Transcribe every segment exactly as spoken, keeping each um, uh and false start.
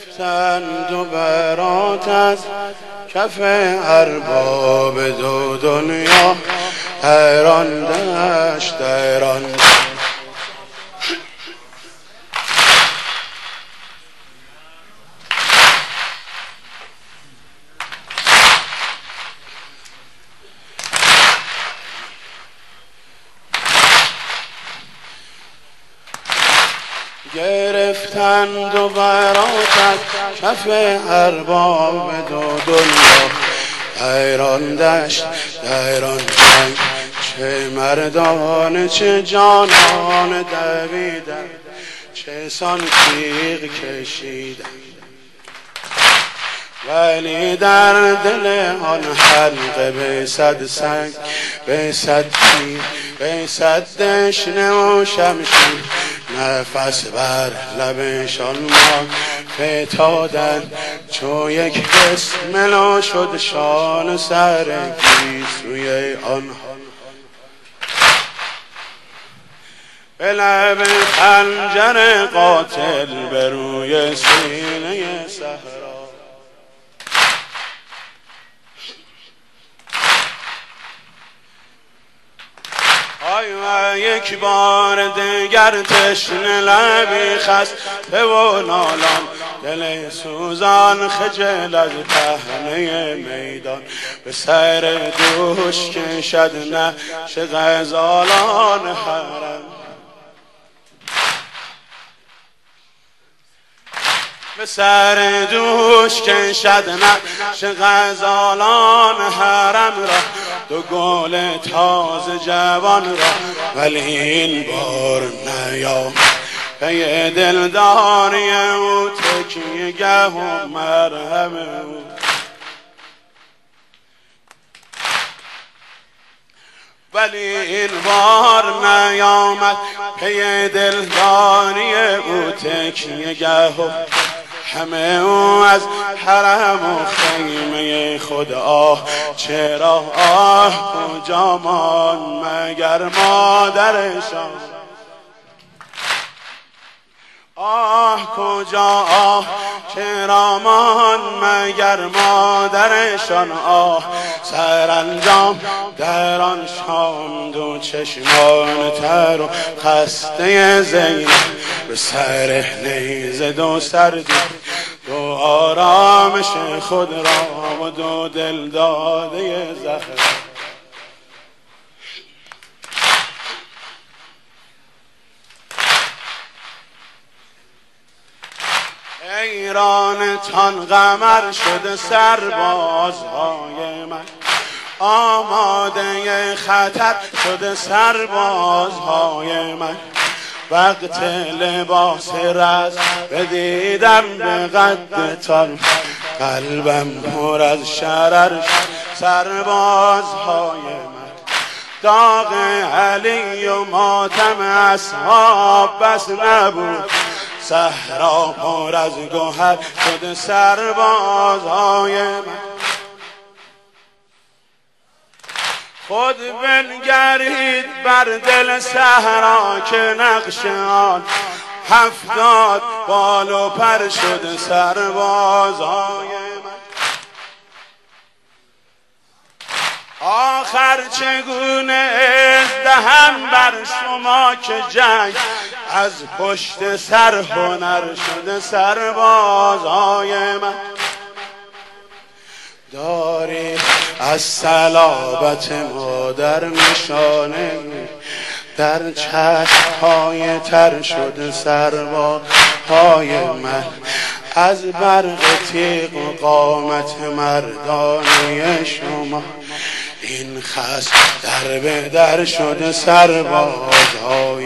گرفتند و برات از کف ارباب دو دنیا، حیران دشت حیران گرفتند و برات از کف ارباب دو دنیا، حیران دشت حیران جنگ، چه مردان چه جانان دویدن، چه سان تیغ کشیدن، ولی در دل آن حلقه به صد سنگ، به صد تیر، به صد دشنه و شمشیر، نفس بر لبشان ما فتادن، چو یک بسملا شد شان سر گیسوی آنها، به لب خنجر قاتل به روی سینه صحرا. آی و یک بار دیگر تشنه لبی خسته و نالان، دل سوزان خجل از پهنه میدان، به سر دوش کشد نقش غزالان حرم، به سر دوش کشد نقش غزالان حرم را، دو گل تازه جوان را، ولی این بار نیام پی دلداری او، تکیه گه و مرهم او، ولی این بار نیامد پی دلداری او، تکیه گه و همه او از حرم و خیمه خود. آه چرا آه کجا مان مگر مادرشان، آه کجا آه چرا مان مگر مادرشان، آه سرانجام در آن شام دو چشمان تر و خسته زینب، به سر نیزه دو سر دید دو آرامش خود را و دو دل داده زهرا. ایرانتان قمر شده سربازهای من، آماده خطر شده سربازهای من، وقت لباس رز بدیدم به قدتان، قلبم پر از شرر سربازهای من، داغ علی و ماتم اصحاب بس نبود، صحرا پر از گوهر شده سربازهای من. خود بنگرید بر دل صحرا که نقش آن هفتاد بال و پر شده سربازهای من. آخر چگونه دهم بر شما که جنگ از پشت سر هنر شده سربازهای من. داری از صلابت مادر نشانه، در چشم‌های تر شده سربازهای من، از برق تیغ و قامت مردانه شما، این خس در به در شده سربازهای.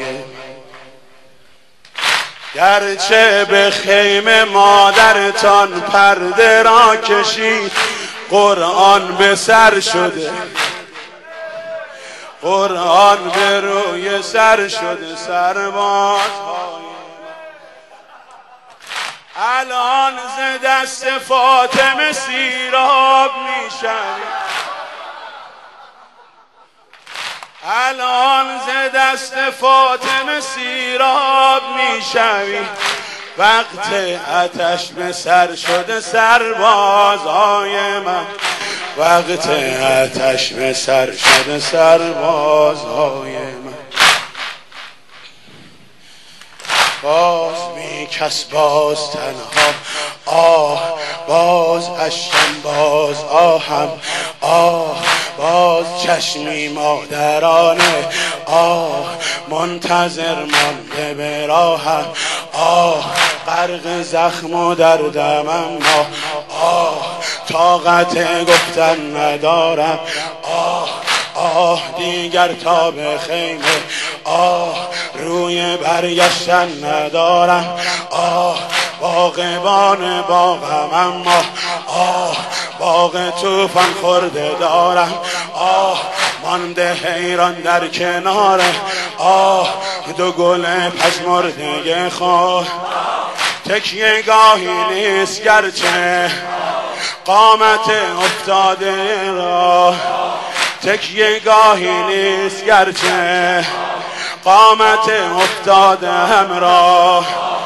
گرچه به خیمه مادرتان پرده را کشید، قرآن به سر شده، قرآن به روی سر شده سربازهای. الان ز دست فاطمه سیراب میشوید، الان ز دست فاطمه سیراب میشوید، وقت آتش به سر شده سربازهای من، وقت آتش به سر شده سربازهای من. باز بی کس باز تنها آه، باز اشکم باز آهم آه، باز چشمی مادرانه آه، منتظر مانده به راهم آه، غرق زخم و دردم اما آه، طاقت گفتن ندارم آه، آه دیگر تا به خیمه آه، روی برگشتن ندارم آه، باغبان باغم اما آه، باغ طوفان خورده دارم آه، مانده حیران در کنار آه، دو گل پژمرده خود. تکیه گاهی نیست گرچه قامت افتاده را، تکیه گاهی نیست گرچه قامت افتاده هم را،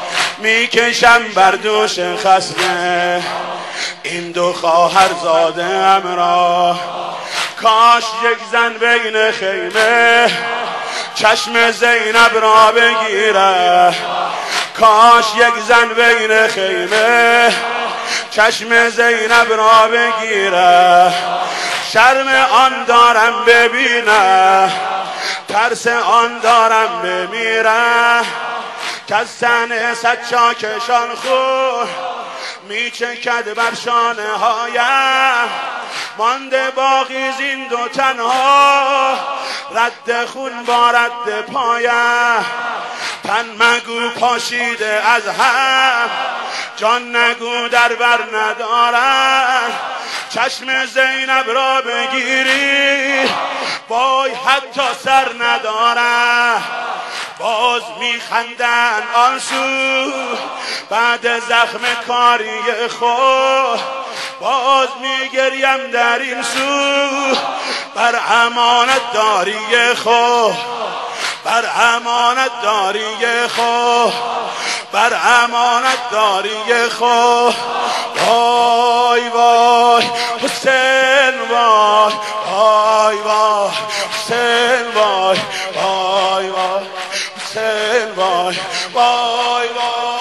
میکشم بر دوش خصمه این دو خواهر زاده هم را. کاش یک زن بین خیمه چشم زینب را بگیره، کاش یک زن بین خیمه چشم زینب را بگیره. شرم آن دارم ببینه، ترس آن دارم بمیره، که از تن صد چاکشان خون میچکد بر شانه هایم. مانده باقی زین دو تنها، رد خون با رد پایم. تن مگو پاشیده از هم، جان نگو در بر ندارم. چشم زینب را بگیری وای حتی سر ندارم. باز میخندن آن سو بعد زخم کاری خود، باز میگریم در این سو بر امانت داری خود، بر امانت داری خود، بر امانت داری خود. وای وای حسین وای، وای وای حسین وای، وای وای حسین وای، وای وای